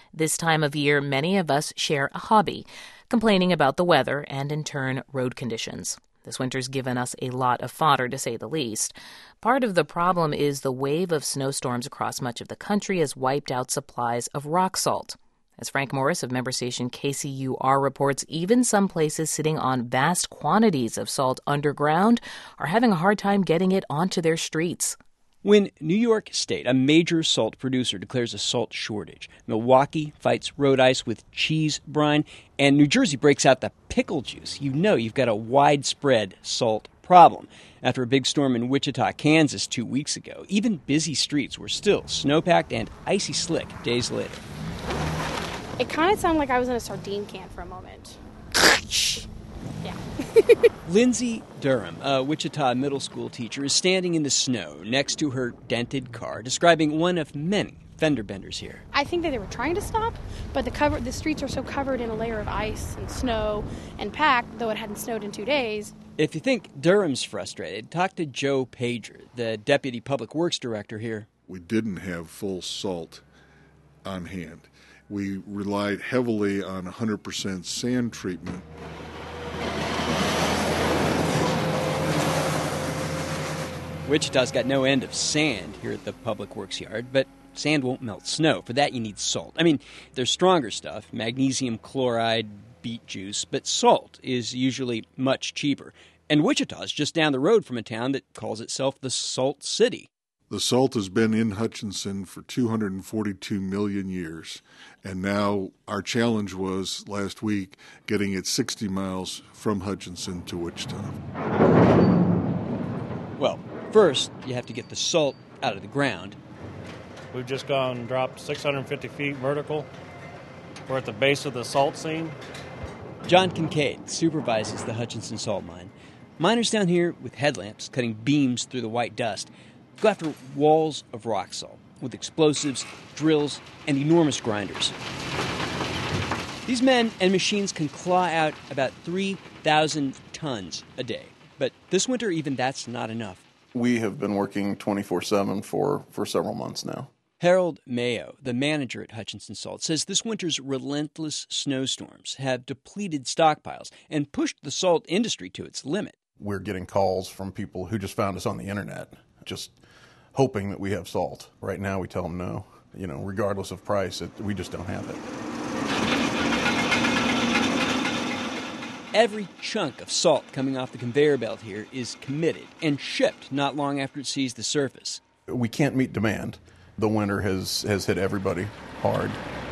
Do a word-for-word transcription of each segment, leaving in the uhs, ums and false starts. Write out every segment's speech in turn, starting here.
This time of year, many of us share a hobby, complaining about the weather and, in turn, road conditions. This winter's given us a lot of fodder, to say the least. Part of the problem is the wave of snowstorms across much of the country has wiped out supplies of rock salt. As Frank Morris of member station K C U R reports, even some places sitting on vast quantities of salt underground are having a hard time getting it onto their streets. When New York State, a major salt producer, declares a salt shortage, Milwaukee fights road ice with cheese brine, and New Jersey breaks out the pickle juice, you know you've got a widespread salt problem. After a big storm in Wichita, Kansas two weeks ago, even busy streets were still snowpacked and icy slick days later. It kind of sounded like I was in a sardine can for a moment. Yeah. Lindsay Durham, a Wichita middle school teacher, is standing in the snow next to her dented car, describing one of many fender benders here. I think that they were trying to stop, but the cover, the streets are so covered in a layer of ice and snow and packed, though it hadn't snowed in two days. If you think Durham's frustrated, talk to Joe Pager, the deputy public works director here. We didn't have full salt on hand. We relied heavily on one hundred percent sand treatment. Wichita's got no end of sand here at the Public Works Yard, but sand won't melt snow. For that, you need salt. I mean, there's stronger stuff, magnesium chloride, beet juice, but salt is usually much cheaper. And Wichita's just down the road from a town that calls itself the Salt City. The salt has been in Hutchinson for two hundred forty-two million years, and now our challenge was last week getting it sixty miles from Hutchinson to Wichita. Well, first you have to get the salt out of the ground. We've just gone and dropped six hundred fifty feet vertical. We're at the base of the salt seam. John Kincaid supervises the Hutchinson salt mine. Miners down here with headlamps cutting beams through the white dust go after walls of rock salt with explosives, drills, and enormous grinders. These men and machines can claw out about three thousand tons a day. But this winter, even that's not enough. We have been working twenty-four seven for, for several months now. Harold Mayo, the manager at Hutchinson Salt, says this winter's relentless snowstorms have depleted stockpiles and pushed the salt industry to its limit. We're getting calls from people who just found us on the internet, just hoping that we have salt. Right now we tell them no. You know, regardless of price, it, we just don't have it. Every chunk of salt coming off the conveyor belt here is committed and shipped not long after it sees the surface. We can't meet demand. The winter has, has hit everybody hard.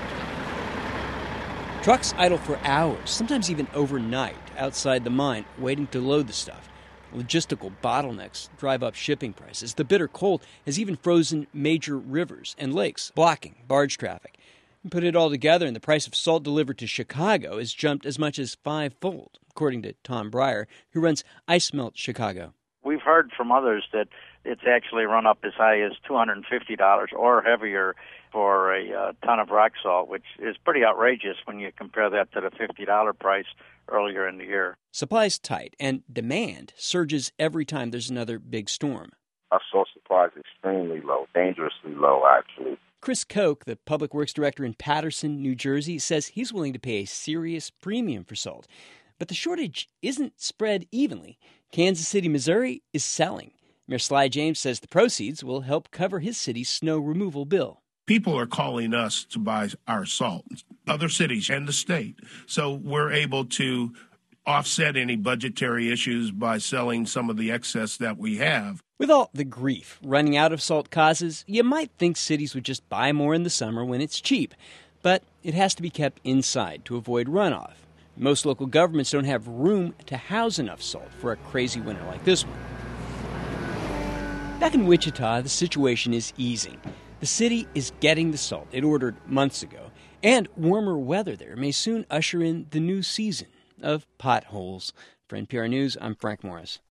Trucks idle for hours, sometimes even overnight, outside the mine, waiting to load the stuff. Logistical bottlenecks drive up shipping prices. The bitter cold has even frozen major rivers and lakes, blocking barge traffic. And put it all together, and the price of salt delivered to Chicago has jumped as much as fivefold, according to Tom Breyer, who runs Ice Melt Chicago. We've heard from others that it's actually run up as high as two hundred fifty dollars or heavier for a uh, ton of rock salt, which is pretty outrageous when you compare that to the fifty dollars price earlier in the year. Supply's tight, and demand surges every time there's another big storm. Our salt supply is extremely low, dangerously low, actually. Chris Koch, the public works director in Paterson, New Jersey, says he's willing to pay a serious premium for salt. But the shortage isn't spread evenly. Kansas City, Missouri is selling. Mayor Sly James says the proceeds will help cover his city's snow removal bill. People are calling us to buy our salt, other cities and the state. So we're able to offset any budgetary issues by selling some of the excess that we have. With all the grief running out of salt causes, you might think cities would just buy more in the summer when it's cheap. But it has to be kept inside to avoid runoff. Most local governments don't have room to house enough salt for a crazy winter like this one. Back in Wichita, the situation is easing. The city is getting the salt it ordered months ago, and warmer weather there may soon usher in the new season of potholes. For N P R News, I'm Frank Morris.